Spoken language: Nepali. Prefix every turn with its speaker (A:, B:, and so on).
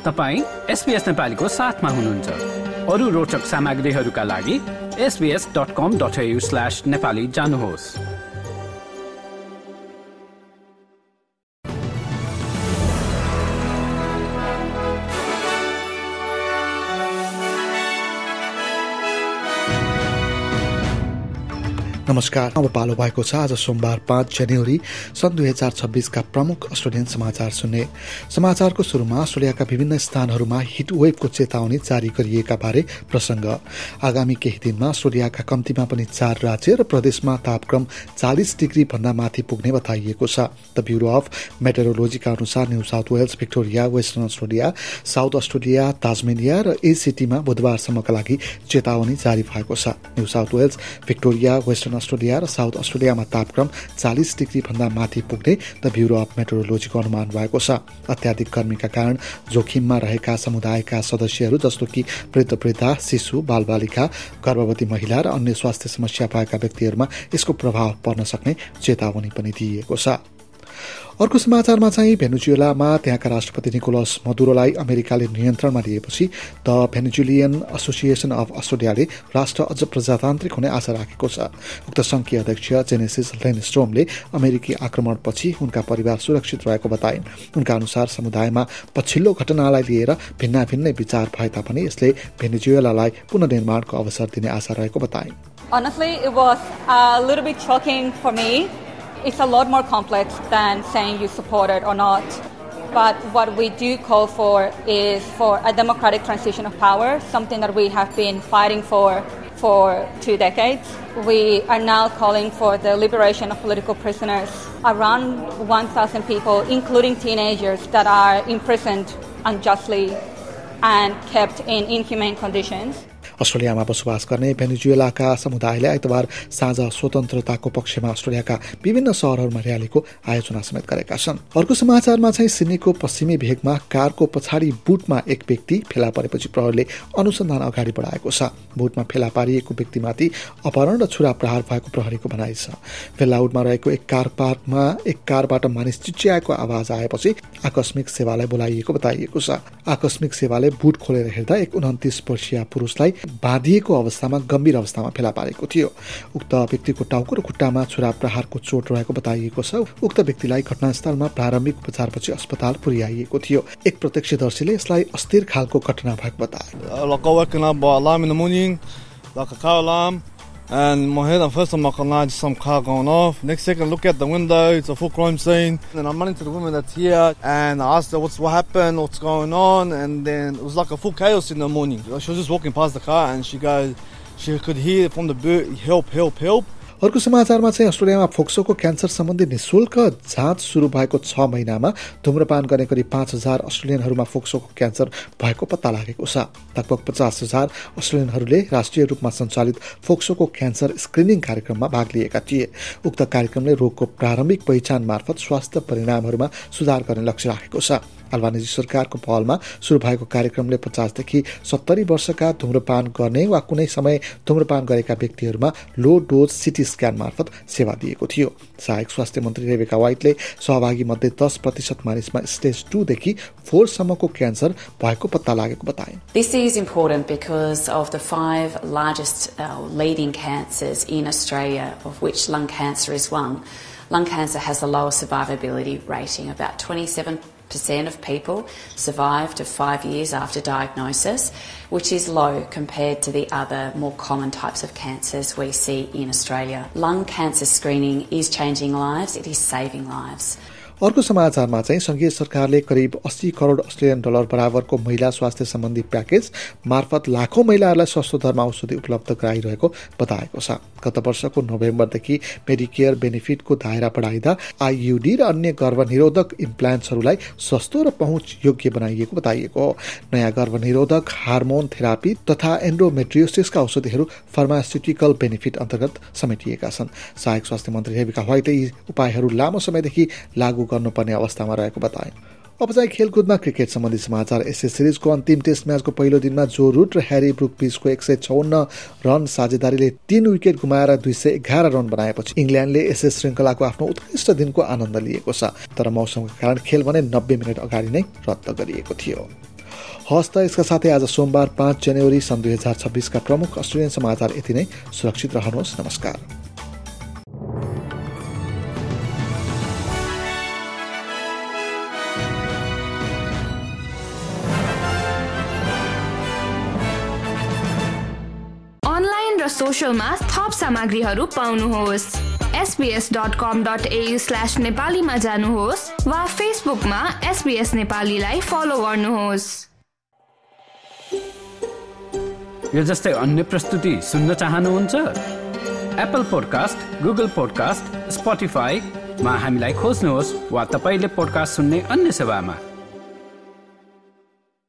A: तपाईं SBS नेपालीको साथमा हुनुहुन्छ। अरू रोचक सामग्रीहरूका लागि sbs.com.au/nepali जानुहोस्।
B: नमस्कार, अब पालो भएको छ आज सोमबार 5 जनवरी सन् 2026 का प्रमुख अस्ट्रेलियन समाचार सुन्ने। समाचारको सुरुमा अस्ट्रेलियाका विभिन्न स्थानहरूमा हिट वेभको चेतावनी जारी गरिएका बारे प्रसंग। आगामी केही दिनमा अस्ट्रेलियाका कम्तीमा पनि 4 राज्य र प्रदेशमा तापक्रम 40 डिग्री भन्दा माथि पुग्ने बताइएको छ। द ब्युरो अफ मेटेरोलोजीका अनुसार New South Wales, Victoria, Western Australia, South Australia, Tasmania र एसीटीमा बुधबारसम्मका लागि चेतावनी जारी भएको छ। New South Wales, Victoria, Western Australia र साउथ अस्ट्रेलियामा तापक्रम 40 डिग्री भन्दा माथि पुग्ने द ब्युरो अफ मेट्रोलोजीको अनुमान भएको छ। अत्याधिक गर्मीका कारण जोखिममा रहेका समुदायका सदस्यहरू जस्तो कि वृद्ध, शिशु, बालबालिका, गर्भवती महिला र अन्य स्वास्थ्य समस्या भएका व्यक्तिहरूमा यसको प्रभाव पर्न सक्ने चेतावनी पनि दिइएको छ। अर्को समाचारमा चाहिँ भेनेजुएलामा त्यहाँका राष्ट्रपति निकोलस मदुरोलाई अमेरिकाले नियन्त्रणमा लिएपछि द भेनेजुलियन एसोसिएसन अफ अस्ट्रेलियाले राष्ट्र अझ प्रजातान्त्रिक हुने आशा राखेको छ। उक्त संघीय अध्यक्ष जेनेसिस लेनस्ट्रोमले अमेरिकी आक्रमणपछि उनका परिवार सुरक्षित रहेको बताइन्। उनका अनुसार समुदायमा पछिल्लो घटनालाई लिएर भिन्नै विचार भए तापनि यसले भेनेजुएलालाई पुनर्निर्माणको अवसर दिने आशा रहेको बताइन्।
C: Honestly, it was a little bit shocking for me. It's a lot more complex than saying you support it or not. But what we do call for is for a democratic transition of power, something that we have been fighting for 2 decades. We are now calling for the liberation of political prisoners, around 1,000 people, including teenagers that are imprisoned unjustly and kept in inhumane conditions.
B: अस्ट्रेलियामा बसोबास गर्ने भेनेजुएलाका समुदायले आइतबार साँझ स्वतन्त्रताको पक्षमा अस्ट्रेलियाका विभिन्न शहरहरूमा र्यालीको आयोजना समेत गरेका छन्। अर्को समाचारमा चाहिँ सिडनीको पश्चिमी भेगमा कारको पछाडि बुटमा एक व्यक्ति फेला परेपछि प्रहरीले अनुसन्धान अगाडि बढाएको छ। बुटमा फेला पारिएको व्यक्तिमाथि अपहरण र छुरा प्रहार भएको प्रहरीको भनाइ छ। फेलाउडमा रहेको एक कार पार्कमा एक कारबाट मानिस चिच्याएको आवाज आएपछि आकस्मिक सेवालाई बोलाइएको बताइएको छ। आकस्मिक सेवाले बुट खोलेर हेर्दा एक 29 वर्षीय पुरुषलाई बाँधिएको अवस्थामा गम्भीर अवस्थामा फेला पारेको थियो। उक्त व्यक्तिको टाउको र खुट्टामा छुरा प्रहारको चोट रहेको बताइएको छ। उक्त व्यक्तिलाई घटनास्थलमा प्रारम्भिक उपचारपछि अस्पताल पुर्याइएको थियो। एक प्रत्यक्षदर्शीले यसलाई अस्थिर खालको घटना भएको बताए।
D: And my head, first I'm like, oh, just some car going off. Next second, look out the window, it's a full crime scene. And I'm running to the woman that's here, and I asked her what happened, what's going on, and then it was like a full chaos in the morning. She was just walking past the car, and she could hear from the boot, help, help, help.
B: अर्को समाचारमा चाहिँ अस्ट्रेलियामा फोक्सोको क्यान्सर सम्बन्धी निशुल्क जाँच सुरु भएको 6 महिनामा धुम्रपान गर्ने करिब 5,000 अस्ट्रेलियनहरूमा फोक्सोको क्यान्सर भएको पत्ता लागेको छ। लगभग 50,000 अस्ट्रेलियनहरूले राष्ट्रिय रूपमा सञ्चालित फोक्सोको क्यान्सर स्क्रिनिङ कार्यक्रममा भाग लिएका थिए। उक्त कार्यक्रमले रोगको प्रारम्भिक पहिचान मार्फत स्वास्थ्य परिणामहरूमा सुधार गर्ने लक्ष्य राखेको छ। अल्बानिजी सरकारको पहलमा सुरु भएको कार्यक्रमले 50 देखि 70 वर्षका धुम्रपान गर्ने वा कुनै समय धुम्रपान गरेका व्यक्तिहरूमा लो डोज सिटी स्क्यान मार्फत सेवा दिएको थियो। सहायक स्वास्थ्य मन्त्री रेबेका वाइटले सहभागी मध्ये 10% मानिसमा स्टेज 2 देखि 4 सम्मको क्यान्सर भएको पत्ता लागेको बताए।
E: This is important because of the 5 largest leading cancers in Australia, of which lung cancer is one. Lung cancer has the lowest survivability rating. About 27% of people survive to 5 years after diagnosis, which is low compared to the other more common types of cancers we see in Australia. Lung cancer screening is changing lives, it is saving lives.
B: अर्को समाचारमा चाहिँ संघीय सरकारले करिब 80 करोड अस्ट्रेलियन डलर बराबरको महिला स्वास्थ्य सम्बन्धी प्याकेज मार्फत लाखौं महिलाहरूलाई सस्तो दरमा औषधि उपलब्ध गराइरहेको बताएको छ। गत वर्षको नोभेम्बरदेखि मेडिकेयर बेनिफिटको दायरा बढाइदा आईयूडी र अन्य गर्भनिरोधक इम्प्लान्ट्सहरूलाई सस्तो र पहुँच योग्य बनाइएको बताइएको हो। नयाँ गर्भनिरोधक, हार्मोन थेरापी तथा एन्डोमेट्रियोसिसका औषधिहरू फार्मास्युटिकल बेनिफिट अन्तर्गत समेटिएका छन्। सहायक स्वास्थ्य मन्त्री रेबिका व्हाइटले यी उपायहरू लामो समयदेखि लागू गर्नुपर्ने अवस्थामा रहेको बताए। अब चाहिँ खेलकुदमा क्रिकेट सम्बन्धी समाचार। एसएस सिरिजको अन्तिम टेस्ट म्याचको पहिलो दिनमा जो रूट र ह्यारी ब्रुक बीचको 154 रन साझेदारीले 3 विकेट गुमाएर 211 रन बनाएपछि इङ्ल्यान्डले एसएस श्रृङ्खलाको आफ्नो उत्कृष्ट दिनको आनन्द लिएको छ। तर मौसमका कारण खेल भने 90 मिनेट अगाडि नै रद्द गरिएको थियो। हस् त यसका साथै आज सोमबार 5 जनवरी सन् 2026 का प्रमुख अस्ट्रेलियन समाचार यति नै। सुरक्षित रहनुहोस्। नमस्कार।
F: अनलाइन र सोशलमा थप सामग्रीहरू पाउनुहोस्। sbs.com.au/नेपालीमा जानुहोस् वा फेसबुकमा SBS नेपालीलाई फलो गर्नुहोस्।
A: यो जस्तै अन्य प्रस्तुति सुन्न चाहनुहुन्छ? एप्पल पोडकास्ट, गुगल पोडकास्ट, स्पोटिफाईमा हामीलाई खोज्नुहोस् वा तपाईले पोडकास्ट सुन्ने अन्य सेवामा।